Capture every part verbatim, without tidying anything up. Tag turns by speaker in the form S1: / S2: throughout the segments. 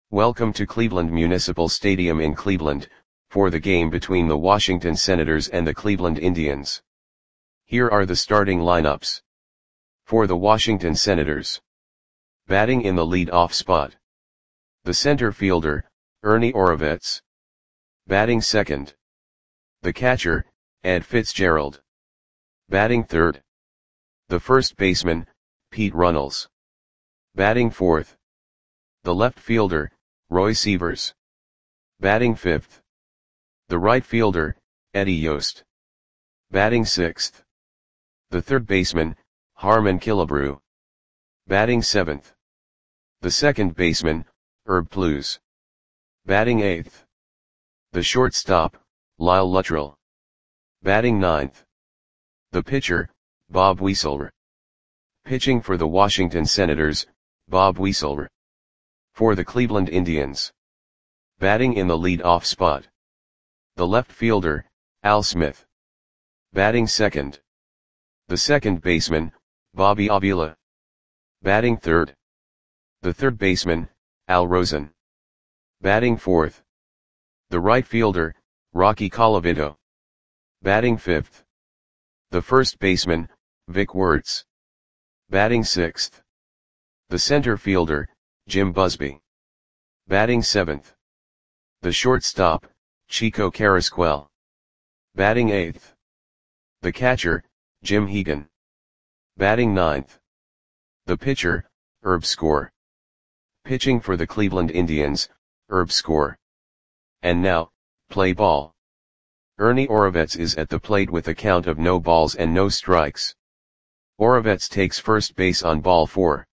S1: Welcome to Cleveland Municipal Stadium in Cleveland, for the game between the Washington Senators and the Cleveland Indians. Here are the starting lineups. For the Washington Senators. Batting in the lead-off spot. The center fielder, Ernie Orovets. Batting second. The catcher, Ed Fitzgerald. Batting third. The first baseman, Pete Runnels. Batting fourth. The left fielder, Roy Sievers. Batting fifth. The right fielder, Eddie Yost. Batting sixth. The third baseman, Harmon Killebrew. Batting seventh. The second baseman, Herb Pluse. Batting eighth. The shortstop, Lyle Luttrell. Batting ninth. The pitcher, Bob Wieselr. Pitching for the Washington Senators, Bob Wieselr. For the Cleveland Indians. Batting in the lead-off spot. The left fielder, Al Smith. Batting second. The second baseman, Bobby Avila. Batting third. The third baseman, Al Rosen. Batting fourth. The right fielder, Rocky Colavito. Batting fifth. The first baseman, Vic Wertz. Batting sixth. The center fielder, Jim Busby. Batting seventh. The shortstop, Chico Carrasquel. Batting eighth. The catcher, Jim Hegan. Batting ninth. The pitcher, Herb Score. Pitching for the Cleveland Indians, Herb Score. And now, play ball. Ernie Orovets is at the plate with a count of no balls and no strikes. Orovets takes first base on ball four.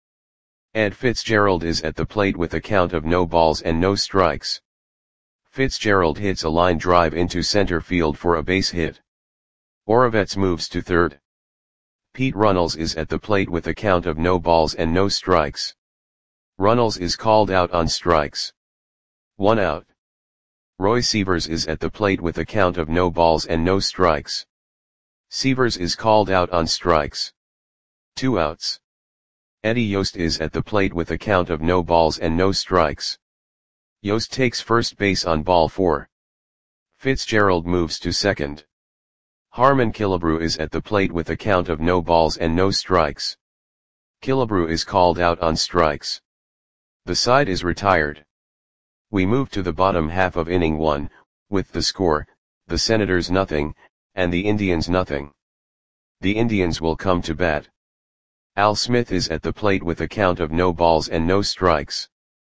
S1: Ed Fitzgerald is at the plate with a count of no balls and no strikes. Fitzgerald hits a line drive into center field for a base hit. Orovets moves to third. Pete Runnels is at the plate with a count of no balls and no strikes. Runnels is called out on strikes. One out. Roy Sievers is at the plate with a count of no balls and no strikes. Sievers is called out on strikes. Two outs. Eddie Yost is at the plate with a count of no balls and no strikes. Yost takes first base on ball four. Fitzgerald moves to second. Harmon Killebrew is at the plate with a count of no balls and no strikes. Killebrew is called out on strikes. The side is retired. We move to the bottom half of inning one, with the score, the Senators nothing, and the Indians nothing. The Indians will come to bat. Al Smith is at the plate with a count of no balls and no strikes.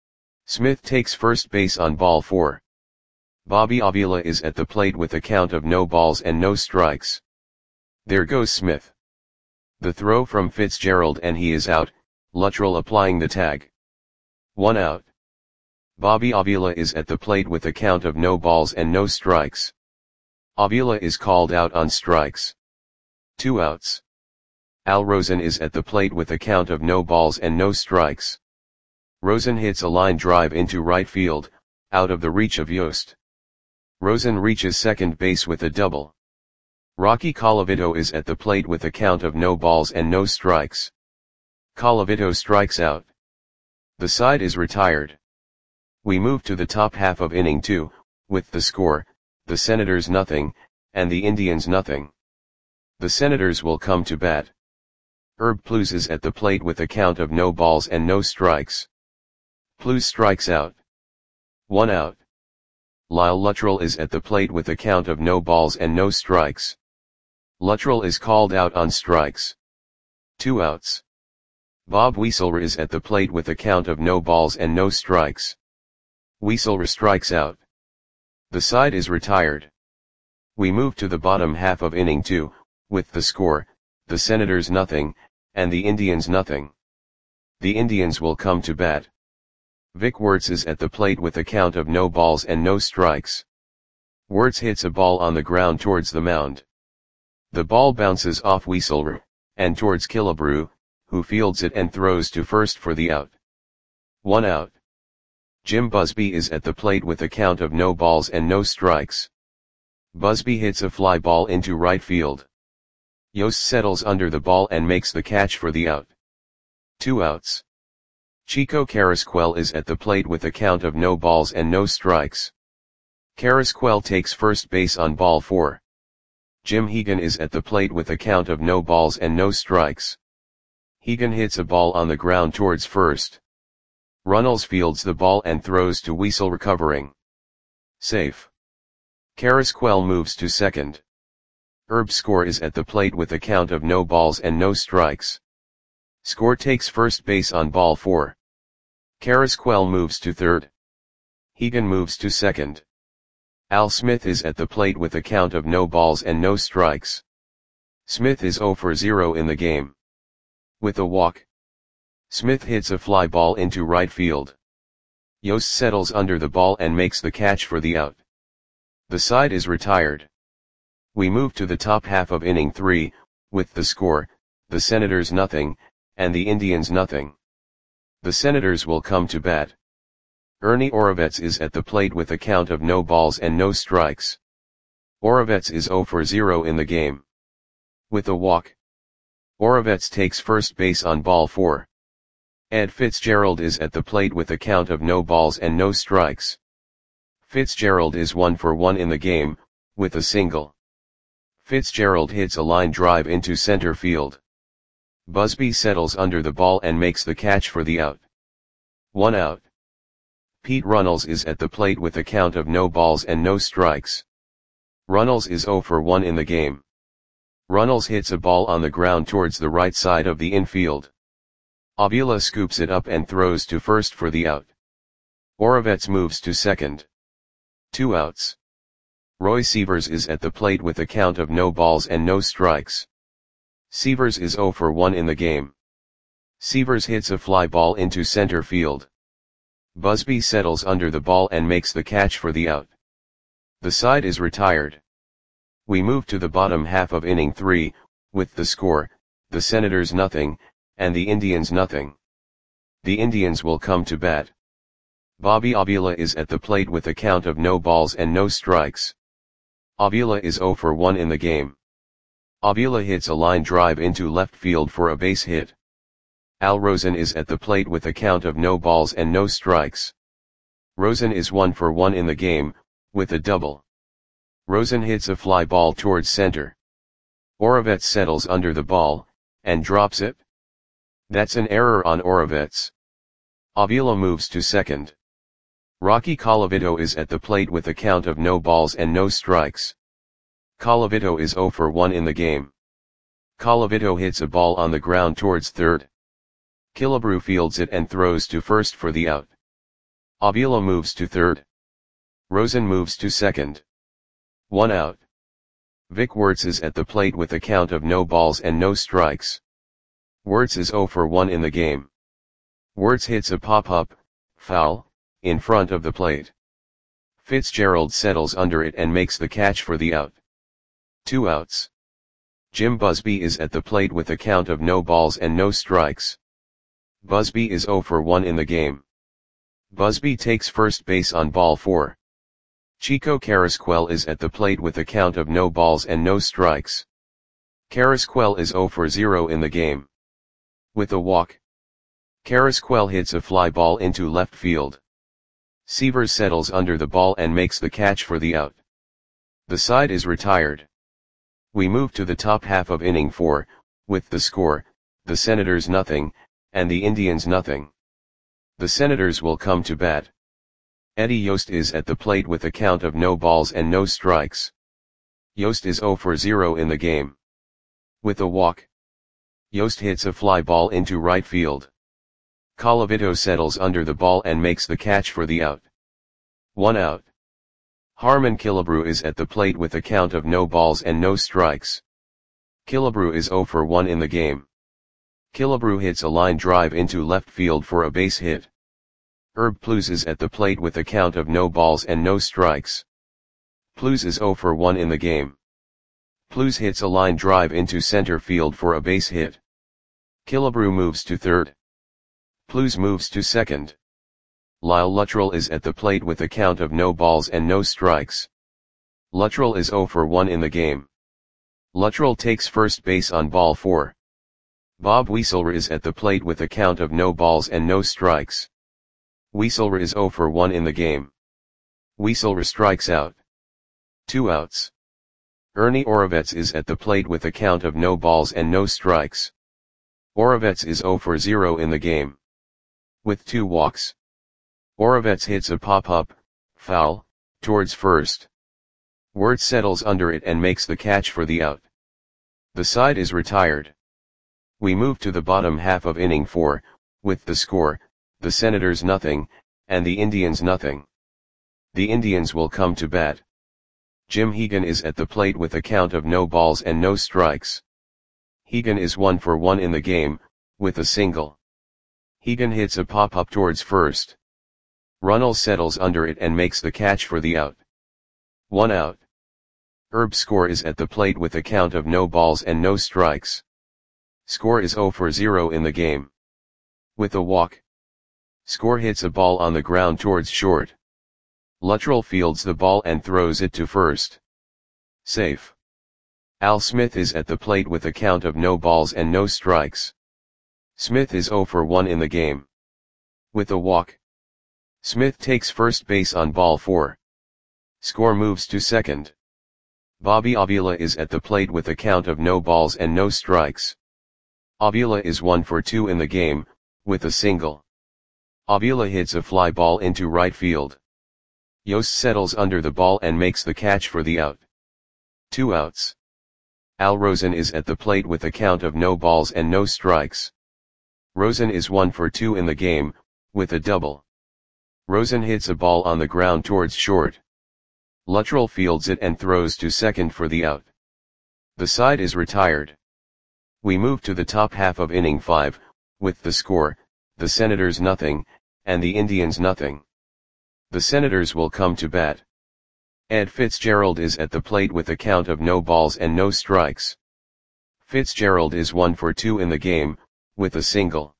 S1: Smith takes first base on ball four. Bobby Avila is at the plate with a count of no balls and no strikes. There goes Smith. The throw from Fitzgerald and he is out, Luttrell applying the tag. One out. Bobby Avila is at the plate with a count of no balls and no strikes. Avila is called out on strikes. Two outs. Al Rosen is at the plate with a count of no balls and no strikes. Rosen hits a line drive into right field, out of the reach of Yost. Rosen reaches second base with a double. Rocky Colavito is at the plate with a count of no balls and no strikes. Colavito strikes out. The side is retired. We move to the top half of inning two, with the score, the Senators nothing, and the Indians nothing. The Senators will come to bat. Herb Pluse is at the plate with a count of no balls and no strikes. Pluse strikes out. One out. Lyle Luttrell is at the plate with a count of no balls and no strikes. Luttrell is called out on strikes. Two outs. Bob Wieselr is at the plate with a count of no balls and no strikes. Wieselr strikes out. The side is retired. We move to the bottom half of inning two, with the score, the Senators nothing, and the Indians nothing. The Indians will come to bat. Vic Wertz is at the plate with a count of no balls and no strikes. Wertz hits a ball on the ground towards the mound. The ball bounces off Wieselr, and towards Killebrew, who fields it and throws to first for the out. One out. Jim Busby is at the plate with a count of no balls and no strikes. Busby hits a fly ball into right field. Yost settles under the ball and makes the catch for the out. Two outs. Chico Carrasquel is at the plate with a count of no balls and no strikes. Carrasquel takes first base on ball four. Jim Hegan is at the plate with a count of no balls and no strikes. Hegan hits a ball on the ground towards first. Runnels fields the ball and throws to Weasel, recovering. Safe. Carrasquel moves to second. Herb Score is at the plate with a count of no balls and no strikes. Score takes first base on ball four. Carrasquel moves to third. Hegan moves to second. Al Smith is at the plate with a count of no balls and no strikes. Smith is zero for zero in the game. With a walk, Smith hits a fly ball into right field. Yost settles under the ball and makes the catch for the out. The side is retired. We move to the top half of inning three, with the score, the Senators nothing, and the Indians nothing. The Senators will come to bat. Ernie Orovets is at the plate with a count of no balls and no strikes. Orovets is zero for zero in the game. With a walk, Orovets takes first base on ball four. Ed Fitzgerald is at the plate with a count of no balls and no strikes. Fitzgerald is one for one in the game, with a single. Fitzgerald hits a line drive into center field. Busby settles under the ball and makes the catch for the out. One out. Pete Runnels is at the plate with a count of no balls and no strikes. Runnels is zero for one in the game. Runnels hits a ball on the ground towards the right side of the infield. Avila scoops it up and throws to first for the out. Orovets moves to second. Two outs. Roy Sievers is at the plate with a count of no balls and no strikes. Sievers is zero for one in the game. Sievers hits a fly ball into center field. Busby settles under the ball and makes the catch for the out. The side is retired. We move to the bottom half of inning three, with the score, the Senators nothing, and the Indians nothing. The Indians will come to bat. Bobby Avila is at the plate with a count of no balls and no strikes. Avila is zero for one in the game. Avila hits a line drive into left field for a base hit. Al Rosen is at the plate with a count of no balls and no strikes. Rosen is one for one in the game, with a double. Rosen hits a fly ball towards center. Orovets settles under the ball, and drops it. That's an error on Orovets. Avila moves to second. Rocky Colavito is at the plate with a count of no balls and no strikes. Colavito is zero for one in the game. Colavito hits a ball on the ground towards third. Killebrew fields it and throws to first for the out. Avila moves to third. Rosen moves to second. One out. Vic Wertz is at the plate with a count of no balls and no strikes. Wertz is zero for one in the game. Wertz hits a pop-up, foul, in front of the plate. Fitzgerald settles under it and makes the catch for the out. Two outs. Jim Busby is at the plate with a count of no balls and no strikes. Busby is zero for one in the game. Busby takes first base on ball four. Chico Carrasquel is at the plate with a count of no balls and no strikes. Carrasquel is zero for zero in the game. With a walk, Carrasquel hits a fly ball into left field. Sievers settles under the ball and makes the catch for the out. The side is retired. We move to the top half of inning four, with the score, the Senators nothing, and the Indians nothing. The Senators will come to bat. Eddie Yost is at the plate with a count of no balls and no strikes. Yost is zero for zero in the game. With a walk, Yost hits a fly ball into right field. Colavito settles under the ball and makes the catch for the out. One out. Harmon Killebrew is at the plate with a count of no balls and no strikes. Killebrew is zero for one in the game. Killebrew hits a line drive into left field for a base hit. Herb Plews is at the plate with a count of no balls and no strikes. Plews is zero for one in the game. Plews hits a line drive into center field for a base hit. Killebrew moves to third. Plews moves to second. Lyle Luttrell is at the plate with a count of no balls and no strikes. Luttrell is zero for one in the game. Luttrell takes first base on ball four. Bob Wieselra is at the plate with a count of no balls and no strikes. Wieselra is zero for one in the game. Wieselra strikes out. Two outs. Ernie Oravets is at the plate with a count of no balls and no strikes. Oravets is zero for zero in the game. With two walks. Oravets hits a pop-up, foul, towards first. Wirtz settles under it and makes the catch for the out. The side is retired. We move to the bottom half of inning four, with the score, the Senators nothing, and the Indians nothing. The Indians will come to bat. Jim Hegan is at the plate with a count of no balls and no strikes. Hegan is one for one in the game, with a single. Hegan hits a pop-up towards first. Runnels settles under it and makes the catch for the out. One out. Herb Score is at the plate with a count of no balls and no strikes. Score is zero for zero in the game. With a walk. Score hits a ball on the ground towards short. Luttrell fields the ball and throws it to first. Safe. Al Smith is at the plate with a count of no balls and no strikes. Smith is zero for one in the game. With a walk. Smith takes first base on ball four. Score moves to second. Bobby Avila is at the plate with a count of no balls and no strikes. Avila is one for two in the game, with a single. Avila hits a fly ball into right field. Yost settles under the ball and makes the catch for the out. Two outs. Al Rosen is at the plate with a count of no balls and no strikes. Rosen is one for two in the game, with a double. Rosen hits a ball on the ground towards short. Luttrell fields it and throws to second for the out. The side is retired. We move to the top half of inning five, with the score, the Senators nothing, and the Indians nothing. The Senators will come to bat. Ed Fitzgerald is at the plate with a count of no balls and no strikes. Fitzgerald is one for two in the game, with a single.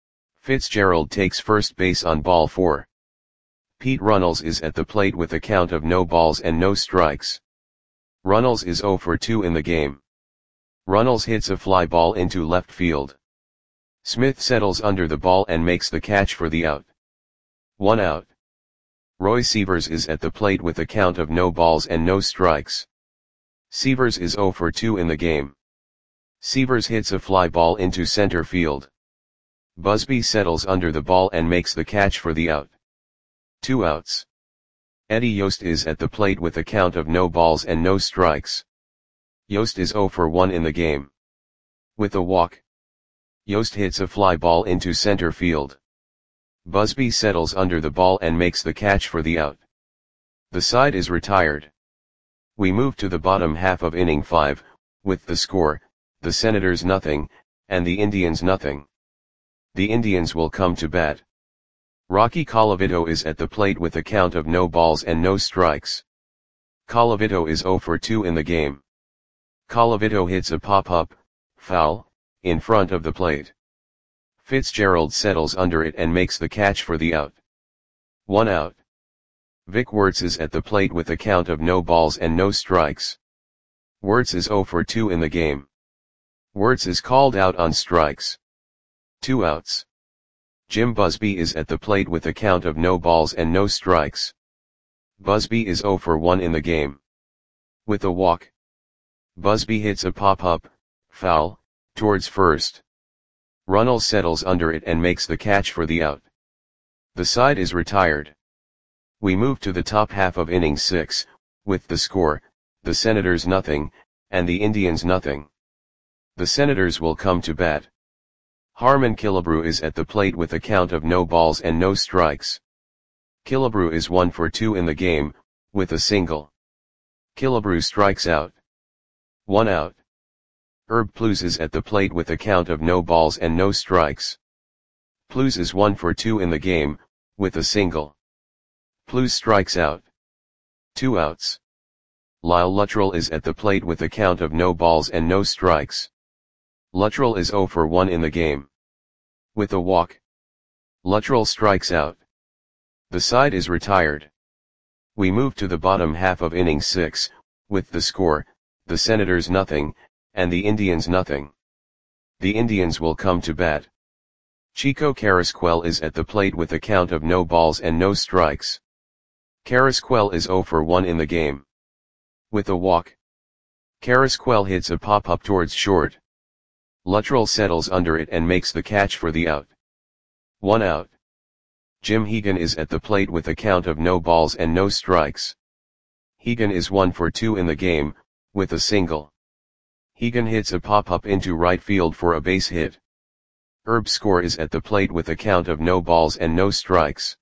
S1: Fitzgerald takes first base on ball four. Pete Runnels is at the plate with a count of no balls and no strikes. Runnels is zero for two in the game. Runnels hits a fly ball into left field. Smith settles under the ball and makes the catch for the out. One out. Roy Sievers is at the plate with a count of no balls and no strikes. Sievers is zero for two in the game. Sievers hits a fly ball into center field. Busby settles under the ball and makes the catch for the out. Two outs. Eddie Yost is at the plate with a count of no balls and no strikes. Yost is zero for one in the game. With a walk. Yost hits a fly ball into center field. Busby settles under the ball and makes the catch for the out. The side is retired. We move to the bottom half of inning five, with the score, the Senators nothing, and the Indians nothing. The Indians will come to bat. Rocky Colavito is at the plate with a count of no balls and no strikes. Colavito is zero for two in the game. Colavito hits a pop-up, foul, in front of the plate. Fitzgerald settles under it and makes the catch for the out. One out. Vic Wirtz is at the plate with a count of no balls and no strikes. Wirtz is zero for two in the game. Wirtz is called out on strikes. Two outs. Jim Busby is at the plate with a count of no balls and no strikes. Busby is zero for one in the game. With a walk. Busby hits a pop-up, foul, towards first. Runnels settles under it and makes the catch for the out. The side is retired. We move to the top half of inning six, with the score, the Senators nothing, and the Indians nothing. The Senators will come to bat. Harmon Killebrew is at the plate with a count of no balls and no strikes. Killebrew is one for two in the game, with a single. Killebrew strikes out. One out. Herb Plews is at the plate with a count of no balls and no strikes. Plews is one for two in the game, with a single. Plews strikes out. Two outs. Lyle Luttrell is at the plate with a count of no balls and no strikes. Luttrell is zero for one in the game. With a walk. Luttrell strikes out. The side is retired. We move to the bottom half of inning six, with the score, the Senators nothing, and the Indians nothing. The Indians will come to bat. Chico Carrasquel is at the plate with a count of no balls and no strikes. Carrasquel is zero for one in the game. With a walk, Carrasquel hits a pop-up towards short. Luttrell settles under it and makes the catch for the out. One out. Jim Hegan is at the plate with a count of no balls and no strikes. Hegan is one for two in the game, with a single. Hegan hits a pop-up into right field for a base hit. Herb Score is at the plate with a count of no balls and no strikes.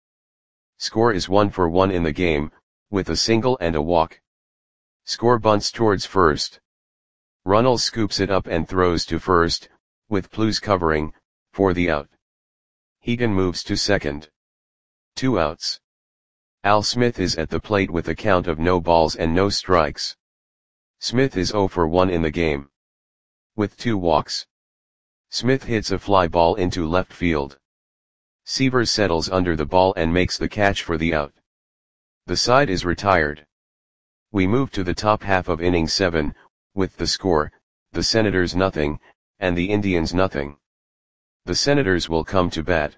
S1: Score is one for one in the game, with a single and a walk. Score bunts towards first. Runnels scoops it up and throws to first, with Plews covering, for the out. Hegan moves to second. Two outs. Al Smith is at the plate with a count of no balls and no strikes. Smith is zero for one in the game. With two walks, Smith hits a fly ball into left field. Seavers settles under the ball and makes the catch for the out. The side is retired. We move to the top half of inning seven, with the score, the Senators nothing, and the Indians nothing. The Senators will come to bat.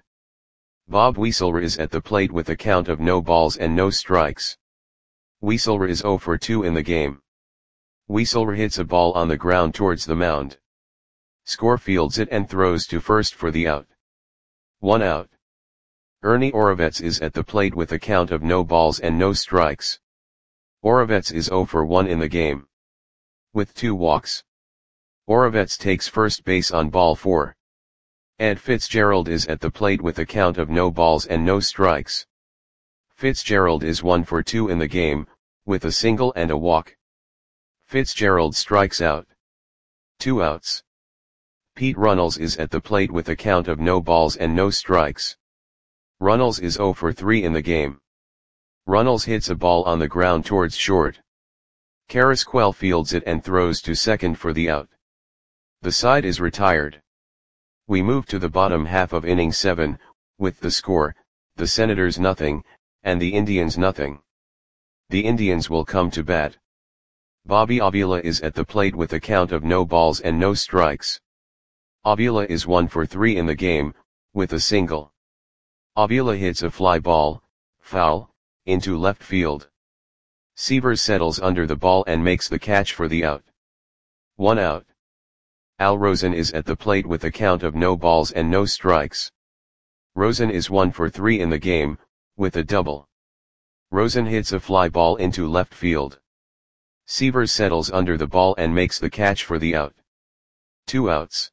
S1: Bob Wieselra is at the plate with a count of no balls and no strikes. Wieselra is zero for two in the game. Wieselra hits a ball on the ground towards the mound. Score fields it and throws to first for the out. One out. Ernie Orovets is at the plate with a count of no balls and no strikes. Orovets is zero for one in the game. With two walks, Orovets takes first base on ball four. Ed Fitzgerald is at the plate with a count of no balls and no strikes. Fitzgerald is one for two in the game, with a single and a walk. Fitzgerald strikes out. Two outs. Pete Runnels is at the plate with a count of no balls and no strikes. Runnels is zero for three in the game. Runnels hits a ball on the ground towards short. Carrasquel fields it and throws to second for the out. The side is retired. We move to the bottom half of inning seven, with the score, the Senators nothing, and the Indians nothing. The Indians will come to bat. Bobby Avila is at the plate with a count of no balls and no strikes. Avila is one for three in the game, with a single. Avila hits a fly ball, foul, into left field. Seavers settles under the ball and makes the catch for the out. One out. Al Rosen is at the plate with a count of no balls and no strikes. Rosen is one for three in the game, with a double. Rosen hits a fly ball into left field. Seavers settles under the ball and makes the catch for the out. Two outs.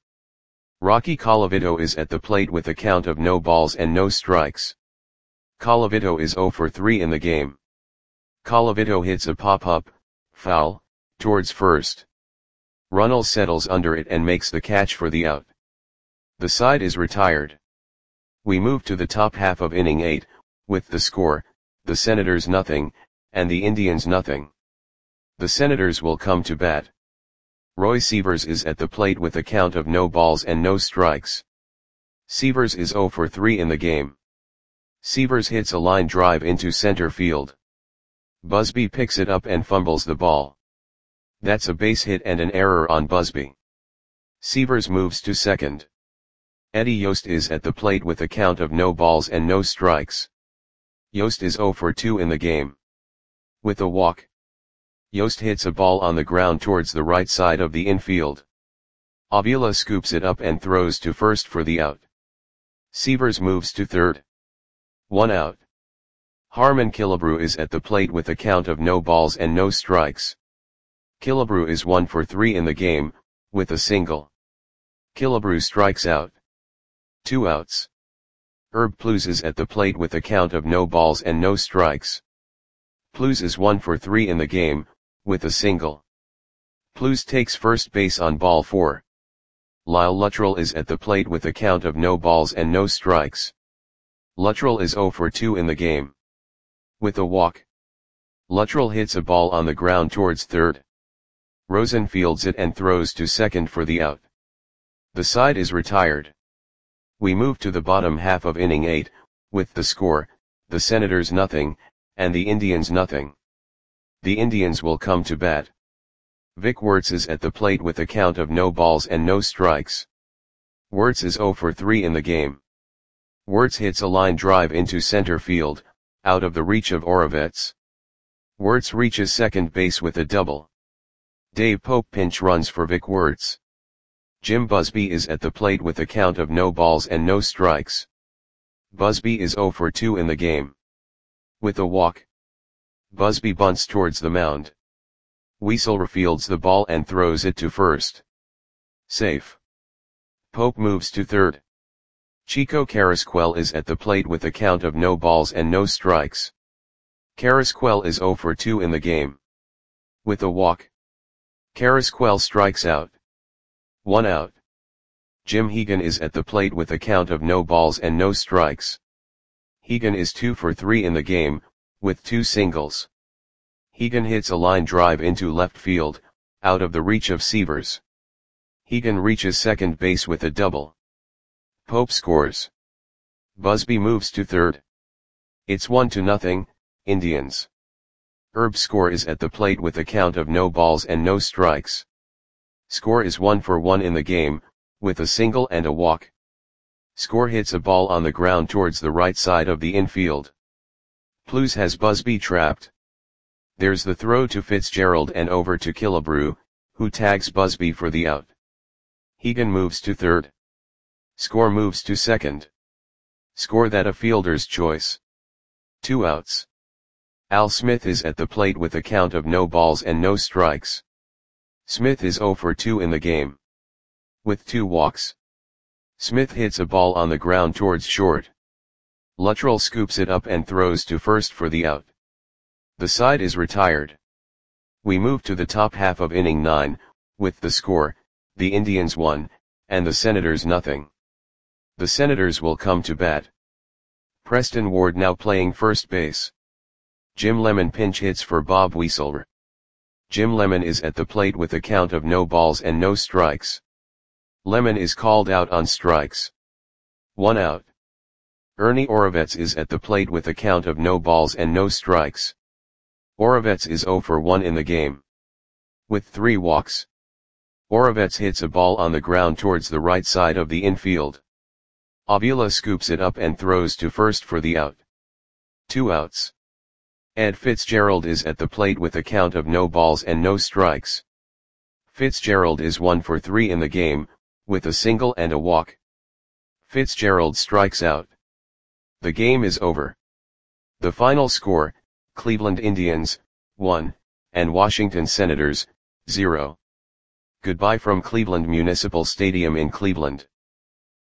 S1: Rocky Colavito is at the plate with a count of no balls and no strikes. Colavito is zero for three in the game. Colavito hits a pop-up, foul, towards first. Runnels settles under it and makes the catch for the out. The side is retired. We move to the top half of inning eight, with the score, the Senators nothing, and the Indians nothing. The Senators will come to bat. Roy Seavers is at the plate with a count of no balls and no strikes. Seavers is zero for three in the game. Seavers hits a line drive into center field. Busby picks it up and fumbles the ball. That's a base hit and an error on Busby. Seavers moves to second. Eddie Yost is at the plate with a count of no balls and no strikes. Yost is zero for two in the game. With a walk, Yost hits a ball on the ground towards the right side of the infield. Avila scoops it up and throws to first for the out. Seavers moves to third. One out. Harmon Killebrew is at the plate with a count of no balls and no strikes. Killebrew is one for three in the game, with a single. Killebrew strikes out. Two outs. Herb Plews is at the plate with a count of no balls and no strikes. Plews is one for three in the game, with a single. Plews takes first base on ball four. Lyle Luttrell is at the plate with a count of no balls and no strikes. Luttrell is zero for two in the game. With a walk, Luttrell hits a ball on the ground towards third. Rosen fields it and throws to second for the out. The side is retired. We move to the bottom half of inning eight, with the score, the Senators nothing, and the Indians nothing. The Indians will come to bat. Vic Wertz is at the plate with a count of no balls and no strikes. Wirtz is zero for three in the game. Wirtz hits a line drive into center field, out of the reach of Oravets. Wirtz reaches second base with a double. Dave Pope pinch runs for Vic Wirtz. Jim Busby is at the plate with a count of no balls and no strikes. Busby is zero for two in the game. With a walk, Busby bunts towards the mound. Weasel refields the ball and throws it to first. Safe. Pope moves to third. Chico Carrasquel is at the plate with a count of no balls and no strikes. Carrasquel is zero for two in the game. With a walk, Carrasquel strikes out. One out. Jim Hegan is at the plate with a count of no balls and no strikes. Hegan is two for three in the game, with two singles. Hegan hits a line drive into left field, out of the reach of Severs. Hegan reaches second base with a double. Pope scores. Busby moves to third. It's one to nothing, Indians. Herb Score is at the plate with a count of no balls and no strikes. Score is one for one in the game, with a single and a walk. Score hits a ball on the ground towards the right side of the infield. Plews has Busby trapped. There's the throw to Fitzgerald and over to Killebrew, who tags Busby for the out. Hegan moves to third. Score moves to second. Score that a fielder's choice. Two outs. Al Smith is at the plate with a count of no balls and no strikes. Smith is zero for two in the game. With two walks, Smith hits a ball on the ground towards short. Luttrell scoops it up and throws to first for the out. The side is retired. We move to the top half of inning nine, with the score, the Indians one, and the Senators nothing. The Senators will come to bat. Preston Ward now playing first base. Jim Lemon pinch hits for Bob Weasel. Jim Lemon is at the plate with a count of no balls and no strikes. Lemon is called out on strikes. One out. Ernie Oravets is at the plate with a count of no balls and no strikes. Oravets is zero for one in the game. With three walks, Oravets hits a ball on the ground towards the right side of the infield. Avila scoops it up and throws to first for the out. Two outs. Ed Fitzgerald is at the plate with a count of no balls and no strikes. Fitzgerald is one for three in the game, with a single and a walk. Fitzgerald strikes out. The game is over. The final score, Cleveland Indians, one, and Washington Senators, zero. Goodbye from Cleveland Municipal Stadium in Cleveland.